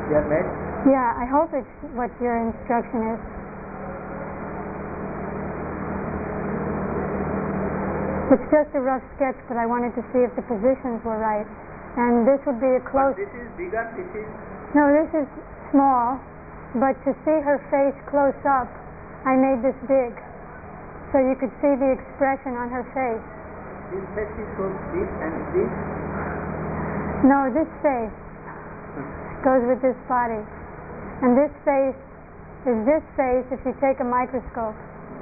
You are made? Yeah, I hope it's what your instruction is. It's just a rough sketch, but I wanted to see if the positions were right. And this would be a close... But this is bigger, this is... No, this is small, but to see her face close up, I made this big, so you could see the expression on her face. This face is so big and this? No, this face goes with this body. And this face is this face if you take a microscope.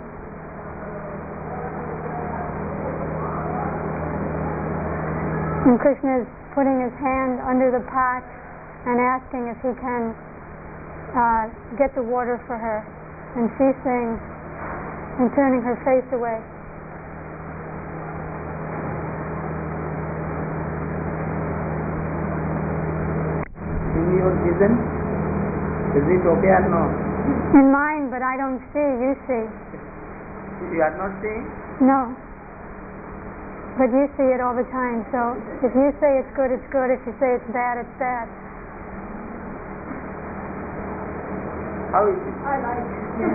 And Krishna is putting his hand under the pot and asking if he can get the water for her. And she's saying, and turning her face away. In your vision, is it okay or no? In mine, but I don't see, you see. You are not seeing? No. But you see it all the time, so if you say it's good, it's good. If you say it's bad, it's bad. How is it? I like it.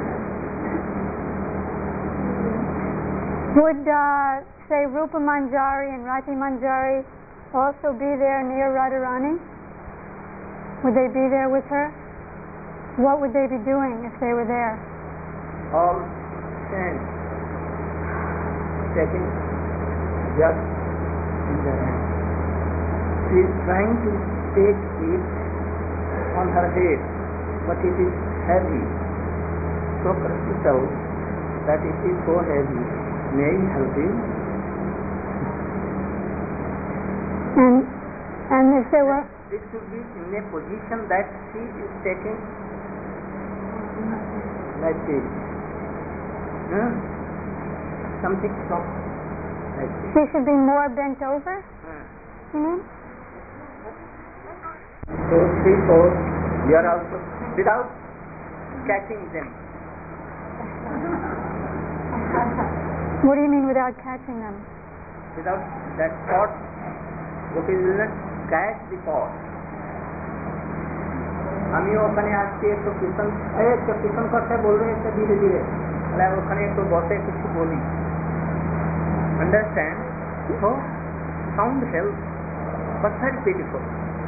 Would, say, Rupa Manjari and Rati Manjari also be there near Radharani? Would they be there with her? What would they be doing if they were there? All stand, taking just in the hand. She is trying to take it on her head, but it is heavy. So Krishna tells that it is so heavy. May I help you? And if there were... It should be in a position that she is taking like this. Something soft like this. She should be more bent over? You mean? 2, 3, 4. You are also without catching them. What do you mean without catching them? Without that pot, Gopi will not catch the pot. আমিও ওখানে আসছি একটু কীর্তন করতে বলবে একটু ধীরে ধীরে তাহলে ওখানে একটু বসে কিছু বলি understand so sound helps but very beautiful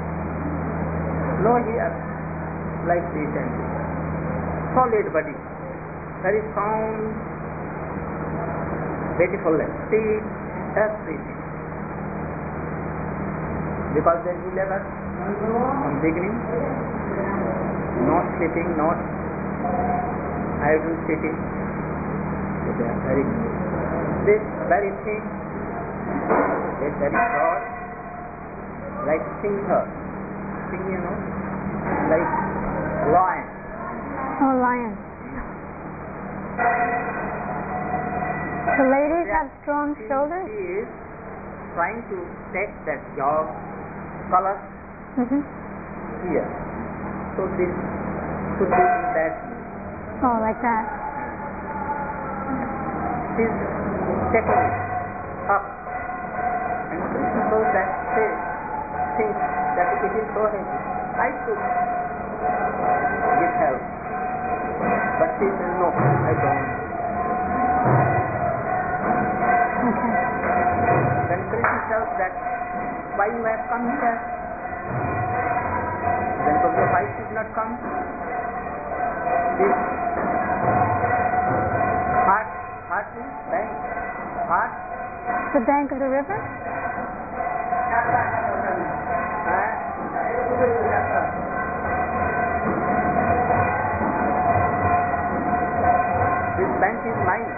no here like this and this solid body very sound beautiful speed everything because there is level from beginning not sleeping, not idle sitting. So they are very good. This very thing is very short, like singer. Sing, you know, like lion. Oh, lion. The ladies have strong shoulders? She is trying to take that job color here. So this should be in that. Oh, like that. She's taking it up. And Krishna shows that thing that it is so heavy. I should give help. But she says, no, I don't. Okay. Then Krishna tells that, why you have come here? Then Prabhu, why should not come? This heart is bank. Heart. The bank of the river? This bank is mine.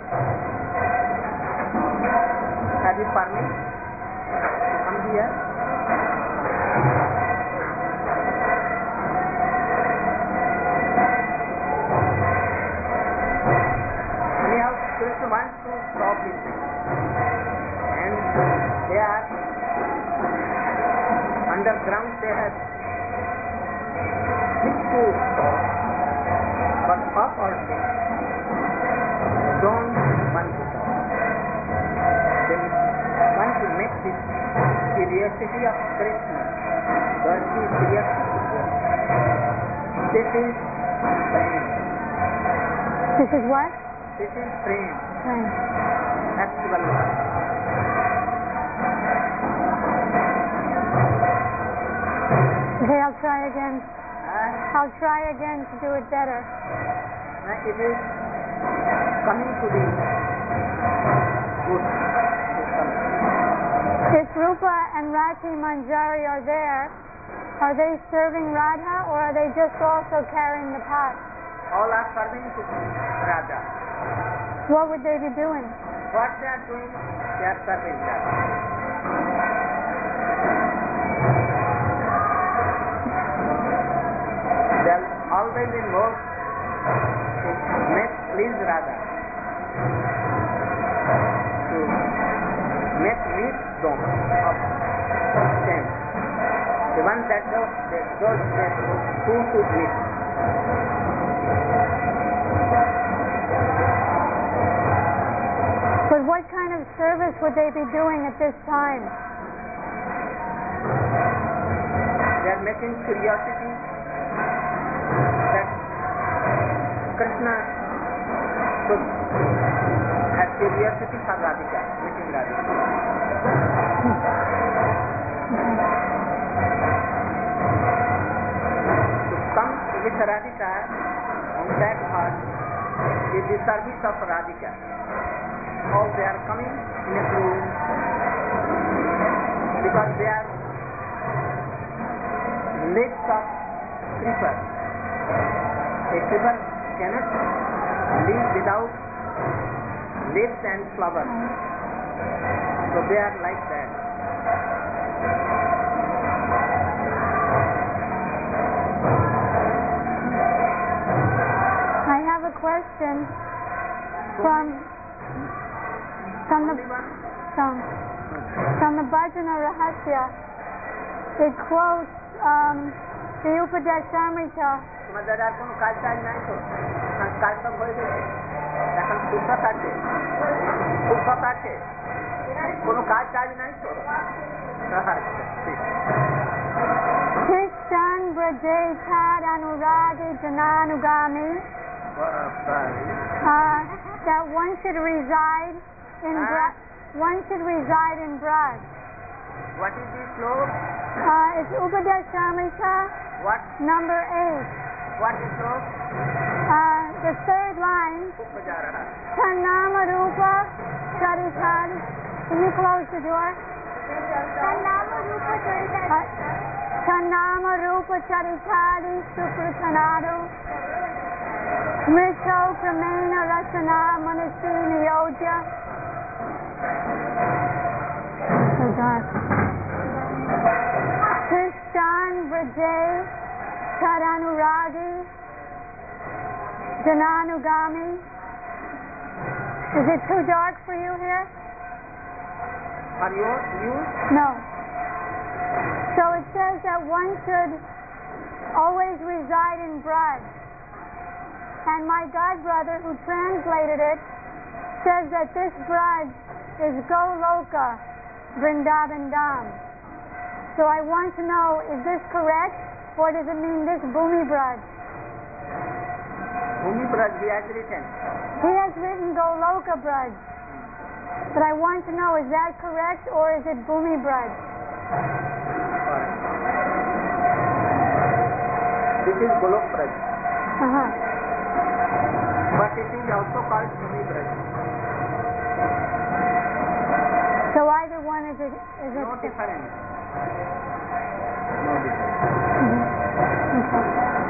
Have you permit to come here? Anyhow, Krishna wants to stop this thing. And they are underground, they have which to stop. But up also don't want to stop. They want to make this area curiosity of Krishna. Worldly curiosity. This is prem. This is what? This is prem. Prem. Actual love. Okay, I'll try again. I'll try again to do it better. It is coming to the good. If Rupa and Rati Manjari are there, are they serving Radha or are they just also carrying the pot? All are serving to Radha. What would they be doing? What they are doing, they are serving Radha. They are always in mood to make please Radha, to make meet them of them. The one that those who to eat. But what kind of service would they be doing at this time? They are making curiosity that Krishna should have curiosity for Radhika, meeting Radhika. To come with Radhika on that heart is the service of Radhika. All they are coming in a group because they are legs of creeper. A creeper cannot live without leaves and flowers. So they are like that. I have a question from the Bhajana Rahasya. It quotes the Upadeshamrita. তোমাদের আর কোনো কাজ টাজ নাই তো? কাজ সব হয়ে গেছে, এখন সুস্থ আছে, সুস্থ আছে, কোনো কাজ টাজ নাই তো? Krishan Braje Tad Anuragi Jananugami. That one should reside in Braj. What is this slope? It's Upadeshamrita, What? number 8. What is slope? The third line. Tanama Rupa Charitadi. Can you close the door? Tanama Rupa Charitadi Supratanadu. Mrito Pramena Rasana Manasi Niyodya. So dark. Krishan Braje Tadanuragi Jananugami. Is it too dark for you here? For you? No. So it says that one should always reside in Braj. And my godbrother who translated it says that this Braj is Goloka, Vrindavan Dham. So I want to know, is this correct? Or does it mean this Bhumi Braj? Bhumi Braj, he has written. He has written Goloka Braj. But I want to know, is that correct or is it Bhumi Braj? This is Golok Braj. Uh-huh. But it is also called Bhumi Braj. So either one is it? No difference. No difference. Okay.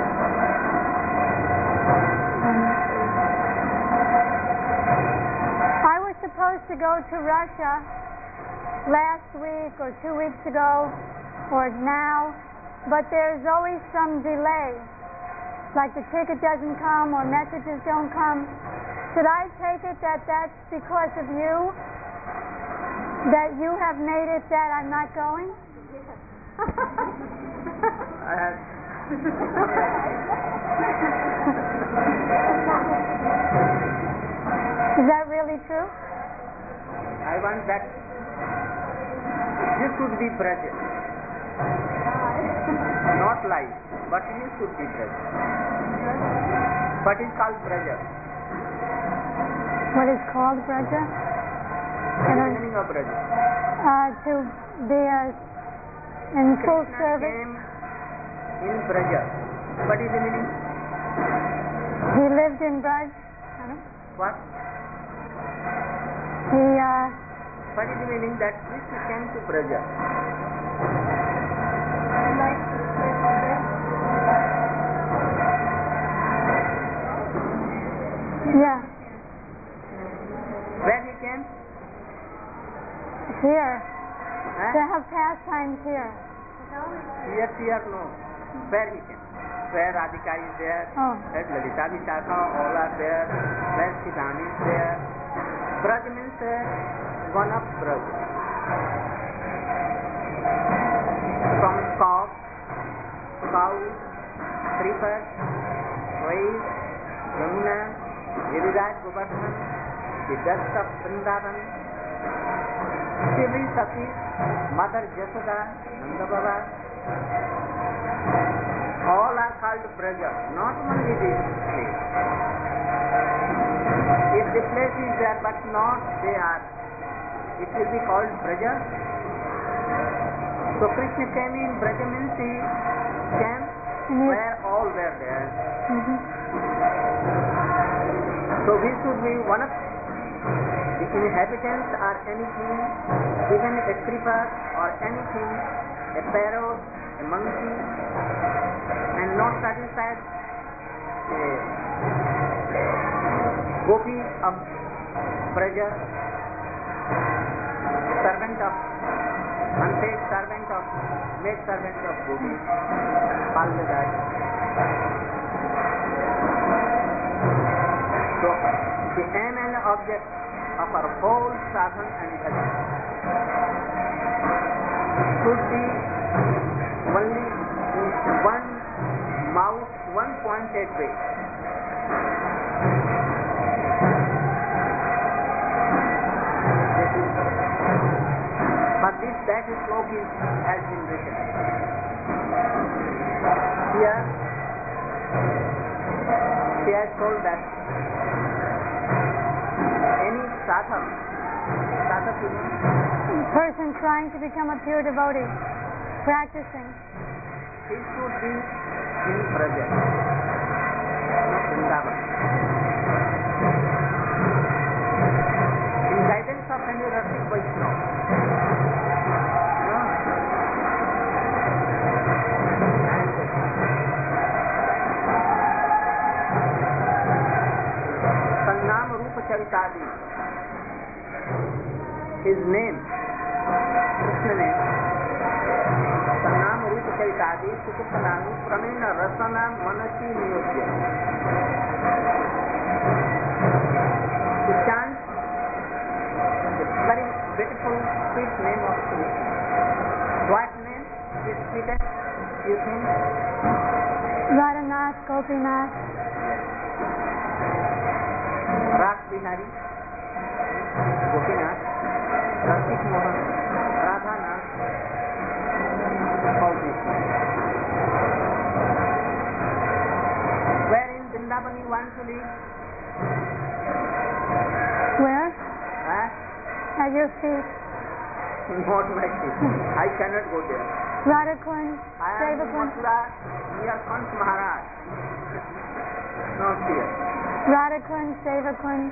I was supposed to go to Russia last week or 2 weeks ago or now, but there's always some delay. Like the ticket doesn't come or messages don't come. Should I take it that that's because of you? That you have made it that I'm not going? Is that really true? I want that This should be Braja. Not life, but this should be Braja. What is called Braja? What is called Braja? What is the meaning of Braja? To be in full Krishna service. came in Braja. What is the meaning? He lived in Braj. What? He What is the meaning that Krishna came to Braja? yeah, Where he came? here. Huh? To have pastimes here. Here, no. Where he came? Where Radhika is there, Oh. where Lalita Vishakha, all are there, where Siddhani is there. Braj means one of Braj. From cow, creeper, waves, Yamuna, Giriraj, Govardhan, the dust of Vrindavan, Shri Sati, Mother Jasoda, Nanda Baba, all are called Braja, not only this place. If the place is there but not they are, it will be called Braja. So Krishna came in Braja means he came where all were there. So we should be one of the inhabitants or anything, even a creeper or anything, a parrot, a monkey, and not satisfied, a gopi of Braja, servant of, unpaid servant of, maid servant of gopi, Palgadaj. So the aim and object of our whole sadhana and bhajan should be only in one mouth, one pointed way. But this that slok has been written. Here, she has told that any sadhak, person trying to become a pure devotee, practicing, he should be in Braja, not Vrindavan. In guidance of any Rasik Vaishnava. Sannam Rupa Charitadi, his name, Krishna name, Sannam Rupa Charitadi, Sukuttananu, Pramena Rasana Manasi Niyodya. To chant the very beautiful, sweet name of Krishna. What name is sweetest, you think? Radhanath, Gopinath, Ras Bihari, Gopinath, Rasik Mohan, Radhanath, all these names. Where in Vrindavan you want to live? where? Huh? At your feet. Not my feet. I cannot go there. Radhakund, I am in Sevakund, Mathura near Pant Maharaj. Not here. Radhakund, Sevakund,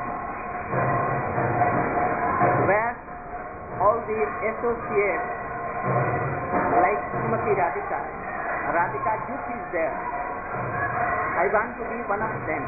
Where all the associates like Srimati Radhika, Radhika Duke is there. I want to be one of them.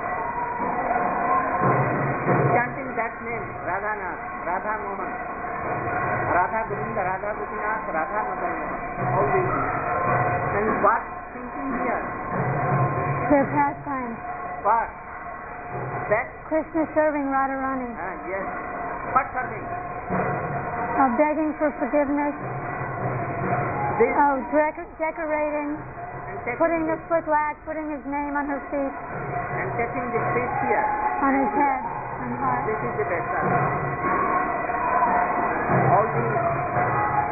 Chanting that name, Radhanath, Radha Mohan, Radha Govinda, Radha Gopinath, Radha Madan Mohan, all these names. And what thinking here? their pastimes. What? That? Krishna serving Radharani, Yes. What serving? begging for forgiveness, This decorating, and taking putting the this, footlac, putting his name on her feet, and taking the feet here. on his head, and heart. This is the best service. All the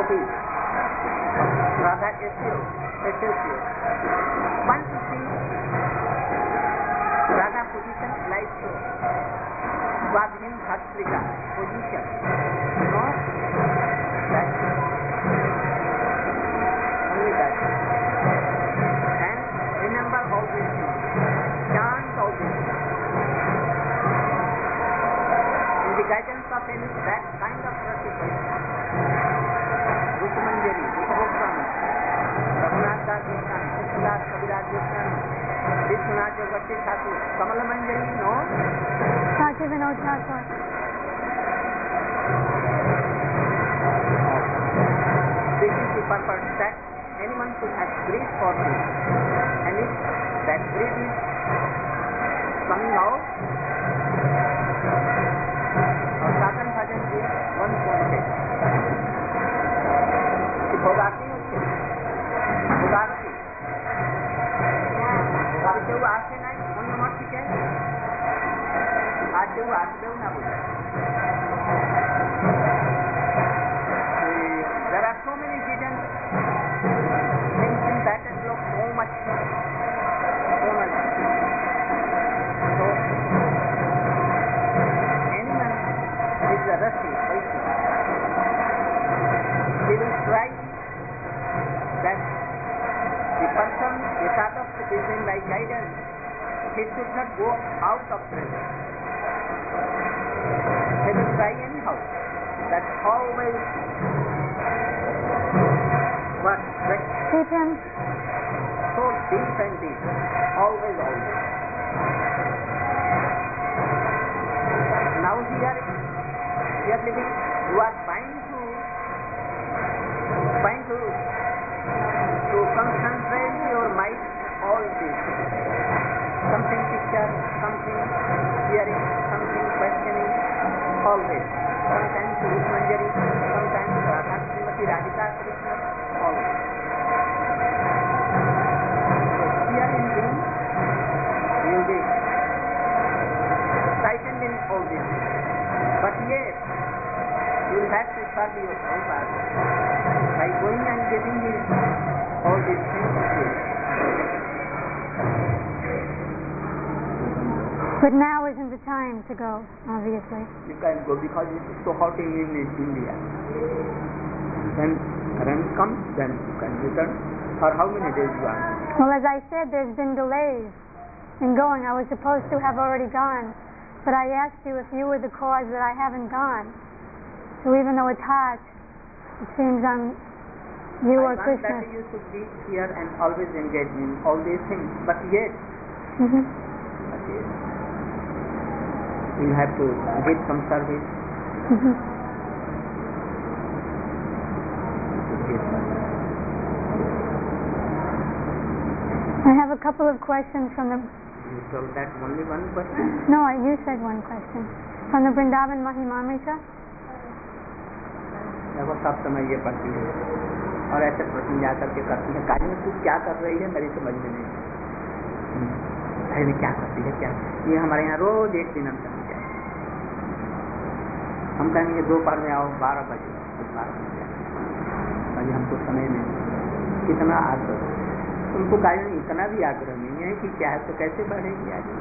devotees of Radha Association want to see Radha position live show. Swabhin Bhatrika position. No? That. Only that. And remember all these things. Chant all these things. In the guidance of any that kind of recitation, Rupamanjari, Rupagoswami, Raghunath Das Goswami, Krishnadas Kaviraj Goswami, Vishwanath Jagati Thakur, Kamala Manjari, no? Bhakti Vinod Thakur. This is the purpose that anyone should have greed for this. And if that greed is coming out, our sadhan bhajan is one pointed. The Bhogati হচ্ছে Bhogati. আর কেউ আসে নাই অন্য মত থেকে আর কেউ আসবেও না বলে there are so many hidden things in that and so much so anyone is a Rasi he will try that the person the sadhak is in by guidance he should not go out of presence. He will try anyhow that always what keep him so deep and deep always now here living you are trying to concentrate your mind all this something picture something hearing something questioning always sometimes Rupamanjari sometimes Radha Srimati Radhika Krishna always so here in being you will be frightened in all this but yet you will have to serve your Prabhupada by going and getting his all these things to you. But now isn't the time to go, obviously. You can go because it is so hot in India. When current comes, then you can return. For how many days you are? Well, as I said, there's been delays in going. I was supposed to have already gone, but I asked you if you were the cause that I haven't gone. So even though it's hot, it seems on you or Krishna. I want that you should be here and always engage in all these things. But yet, you have to give some service. I have a couple of questions from the... You told that only one question? No, you said one question. From the Vrindavan Mahimamrita. देखो सब समय ये पढ़ती है और ऐसे प्रश्न जा करके करती है काली में तू क्या कर रही है मेरी समझ में नहीं काली में क्या करती है क्या ये हमारे यहाँ रोज एक दिन हम चलते हैं हम कहेंगे दोपहर में आओ 12 बजे 12 बजे अभी हमको समय नहीं कितना आग्रह तुमको काली में इतना भी आग्रह नहीं है कि क्या है तो कैसे बढ़ेगी आगे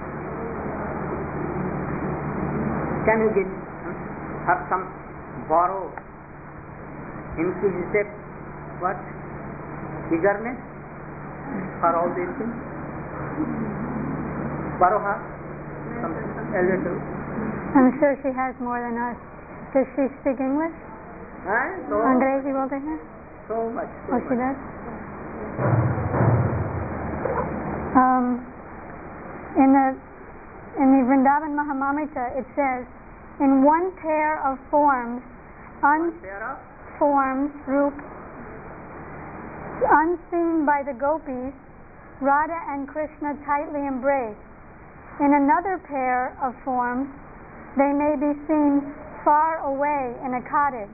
can you give have some borrow inquisitive what eagerness for all these things borrow her something a little I'm sure she has more than us. Does she speak English? So अंग्रेजी बोलते हैं? So much. Oh, she does? In the Vrindavan Mahamamrita it says, in one pair of forms, forms, Rup, unseen by the gopis, Radha and Krishna tightly embrace. In another pair of forms, they may be seen far away in a cottage,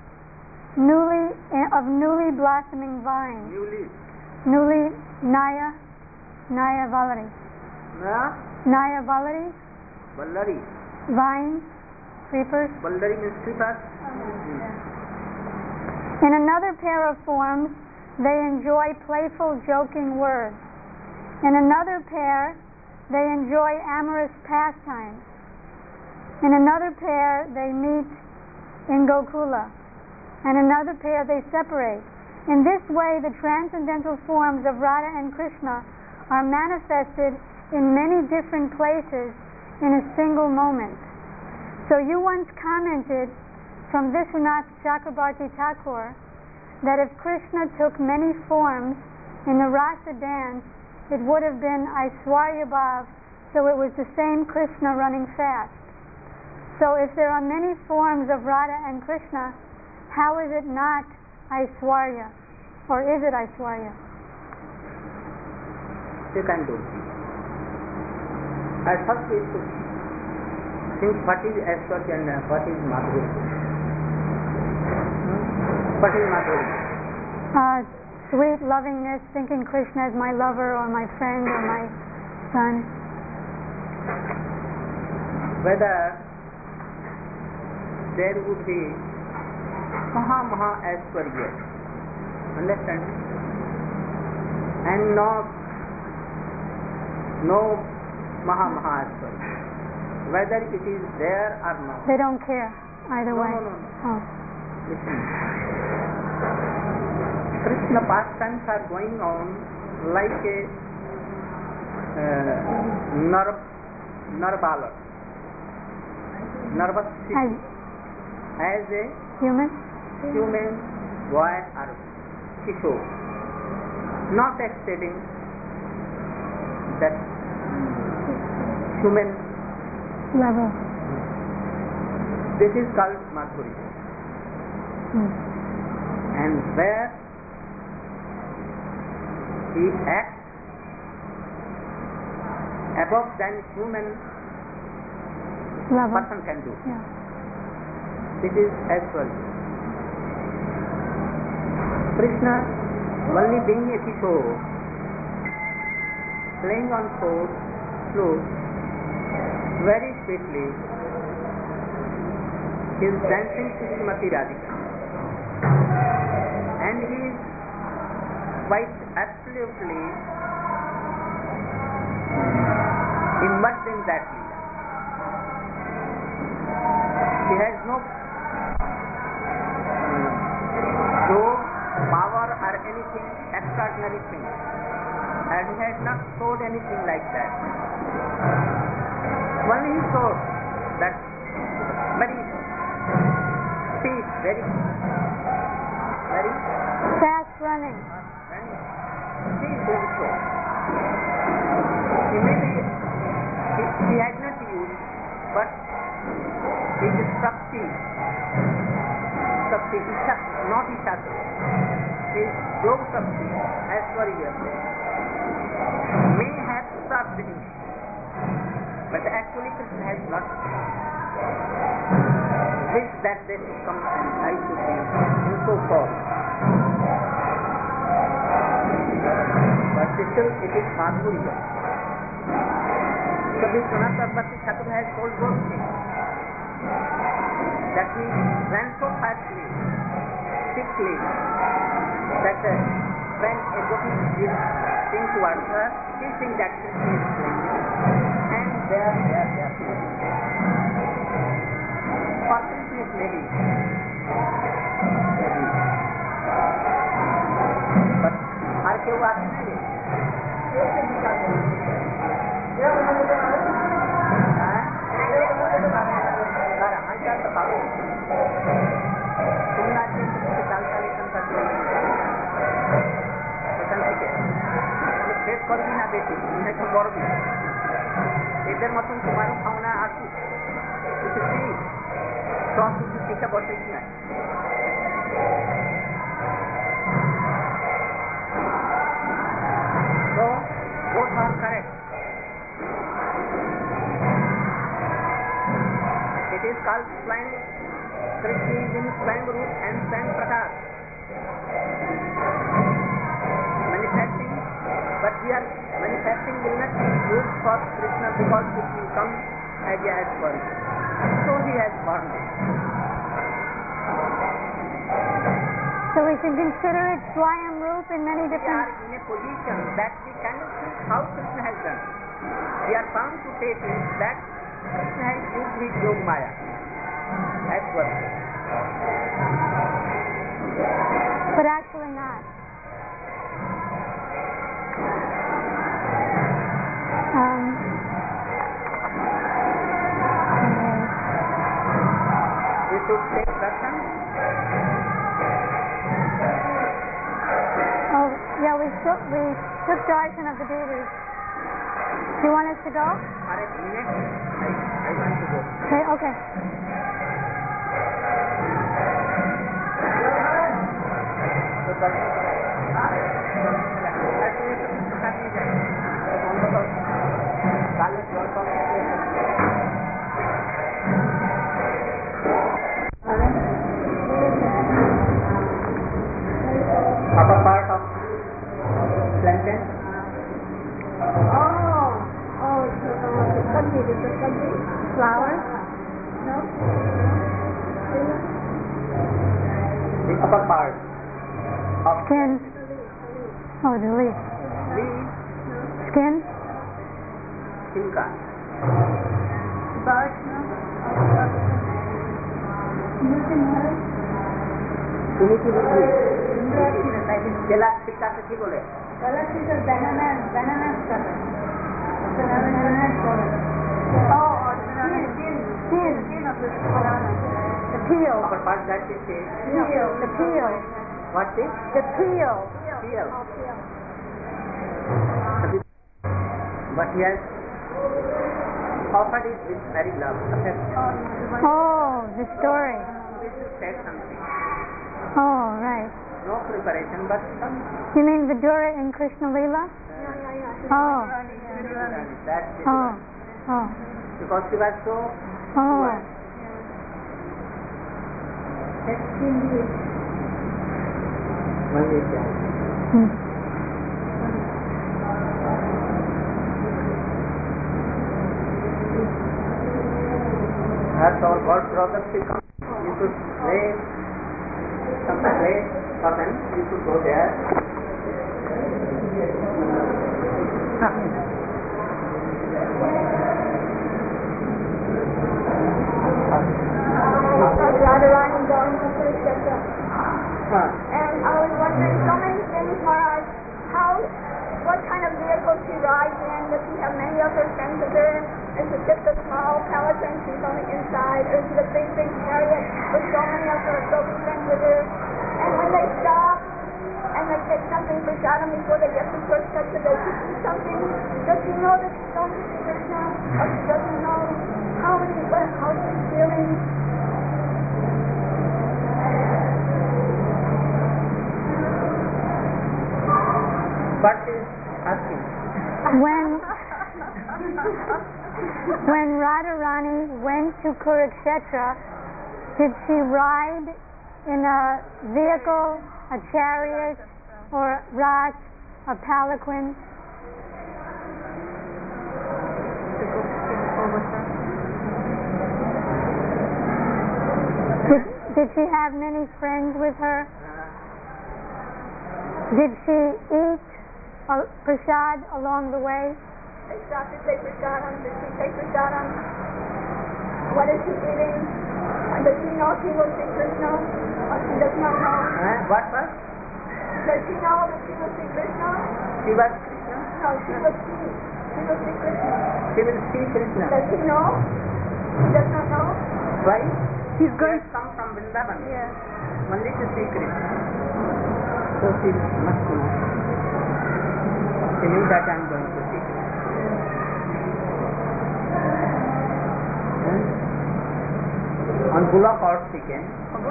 of newly blossoming vines. Newly, Naya Valari. Naya Valari. Vallari. Vines, creepers. Vallari means creepers. In another pair of forms, they enjoy playful, joking words. In another pair, they enjoy amorous pastimes. In another pair, they meet in Gokula. And another pair, they separate. In this way, the transcendental forms of Radha and Krishna are manifested in many different places in a single moment. So you once commented from Vishwanath Chakrabarti Thakur that if Krishna took many forms in the Rasa dance, it would have been Aishwarya Bhav, so it was the same Krishna running fast. So if there are many forms of Radha and Krishna, how is it not Aishwarya? Or is it Aishwarya? You can do. At first we should think what is Aishwarya and what is Madhuri. What is Madhuri? Sweet lovingness, thinking Krishna as my lover or my friend or my son. Whether there would be Maha Aishwarya, understand? And no Maha Aishwarya. Whether it is there or not. They don't care either way. No. Oh. Listen. Krishna pastimes are going on like a nerve nervous system. As a human boy or kishore, not exceeding that human level. This is called Madhuri. And where he acts above than human level. Person can do. Yeah. This is Aishwarya. Krishna only being a kishore, playing on flute, very sweetly, he is dancing to Srimati Radhika. And he is quite absolutely immersed in that leela. He has no power or anything extraordinary thing, and he has not showed anything like that. Only he showed that very speed, very fast running. He is doing so. He has not used, but his Shakti, not Ishakti, his Yog Shakti, Aishwarya, may have stopped him, but actually Krishna has not wished that they should come and I should be in so forth. But still it is Madhurya. So Vishwanath Chakrabarti Thakur has told both things. That he ran so fastly, quickly, that when a gopi is sing towards her, she thinks that she is playing. And there. Possibilities maybe. But are you asking? করবি না বেশি একটু করবি এদের মতন তোমারও খাওনা আসুক সব কিছু শিক্ষা বসে কি না তো both are correct. It is called flying. Krishna is in flying root and flying prakat. Manifesting, but we are manifesting will not be used for Krishna because it will come as he has born. So he has born. So we should consider it Swayam Roop in many We different... are in a position that we cannot think how Krishna has done. We are bound to take it that Krishna has used his Yog Maya. That's what. But actually not. We should take darshan. Oh, yeah, we took darshan of the deities. Do you want us to go? For a minute, I want to go. Okay. Upper part of plantain. Flowers? No? The upper part of Skin. Oh, the leaf. leaf, Skin? silka. Bark, no? Nothing else? তুমি কি বুঝলি? কেলা শিক্ষাকে কি বলে? Color is a banana color. Skin of the banana. The peel. Upper part that is the Peel. The peel. what is? The peel. Peel. But he has offered it with very love. Oh, the story. We should say something. Oh, right. No preparation, but some. You mean Vidura in Krishna Lila? Oh. That's it. Oh. Oh. Because she was so. Oh. Hmm. As our God brothers will come, you should lay some place curtain, you should go there. Radharani going to Kurukshetra. And I was wondering so many things, Maharaj. What kind of vehicle she rides in? Does she have many of her friends with her? Is it just a small palanquin she's on the inside? Or is it a big chariot with so many of her gopi friends with her? And when they stop and they take something for Shadam before they get to Kurukshetra, they see something. Does she know that she's going to see Krishna? Or she doesn't know? How she's feeling? What is asking? When Radharani went to Kurukshetra, did she ride in a vehicle, a chariot, or rat, a palanquin? Did she have many friends with her? Did she eat prasad along the way? They stop to take prasadam. Does she take prasadam? What is she eating? Does she know she will see Krishna? Or she does not know? What? Does she know that she will see Krishna? She was Krishna? No, she will see. She will see Krishna. She will see Krishna. Does she know? She does not know? Why? She's She has come from Vrindavan. Yes. Only to see Krishna. So she must know. She knew that I am going to see Krishna. On bullock horse she came.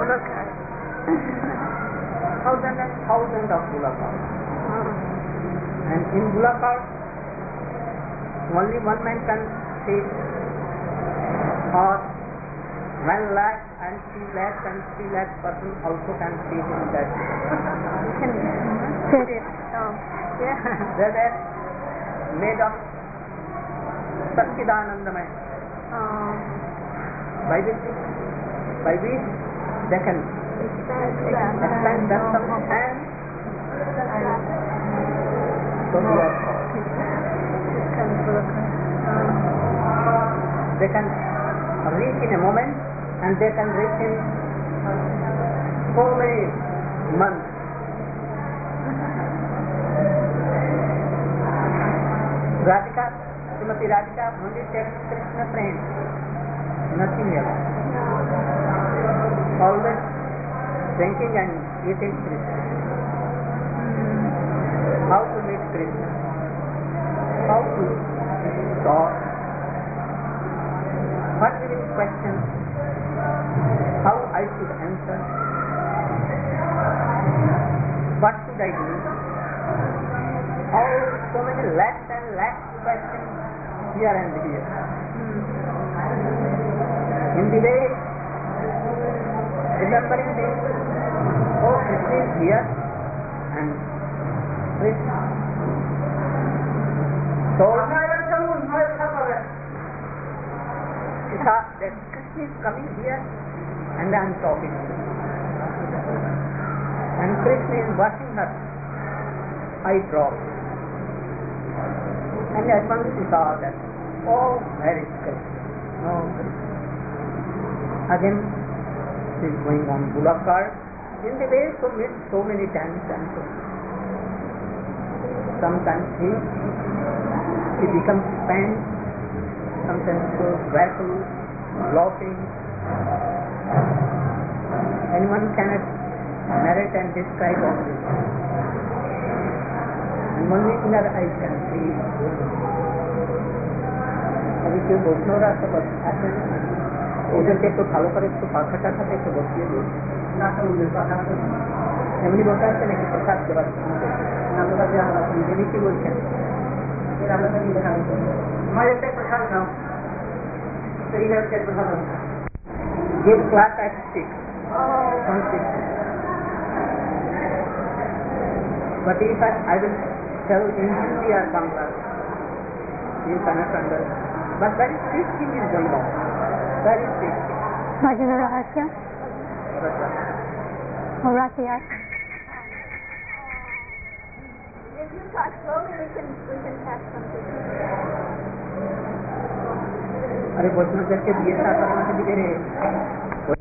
Thousands of bullock horse. And in bullock horse, only one man can sit, or 1 lakh and 3 lakhs and 3 lakh person also can sit in that. They were made of Satchidanandamaya. By which they can expand depth of hand, so we are they can reach in a moment and they can reach in so many months. Radhika, Srimati Radhika only takes Krishna prem, nothing else. Always drinking and eating Krishna. How to meet Krishna? How to talk? What will be questions? How I should answer? What should I do? How so many lakhs and lakhs questions here and here. In the way, remembering this, oh, Krishna is here and Krishna. So, that Krishna is coming here and I am talking to him. And Krishna is washing her eye drops. And at once she saw that, oh, where is Krishna? No Krishna. Again, she is going on bullock cart. In the way, so meet so many times and so. Sometimes he becomes spent, sometimes so graceful, laughing. Anyone cannot narrate and describe all this. And only inner eye can see. अभी क्यों बोलना रहा तो बस ऐसे उधर से तो भालो पर इसको पाखा टाका से तो बसिए दो ना तो उधर पाखा तो एमनी बोलता है ना कि प्रसाद के बाद ना तो क्या होगा मुझे नहीं बोलते हैं फिर हम लोग नहीं दिखा देते मैं एक प्रसाद खाऊं तो इधर से प्रसाद give class at 6 from 6. But if I will tell in Hindi or Bangla, you cannot understand. But very sweet thing is going on. Very sweet thing. Bhajana Rahasya? Or Rasya? If you talk slowly, we can pass something. अरे भोजन करके दिए था करना से दिखे रे वो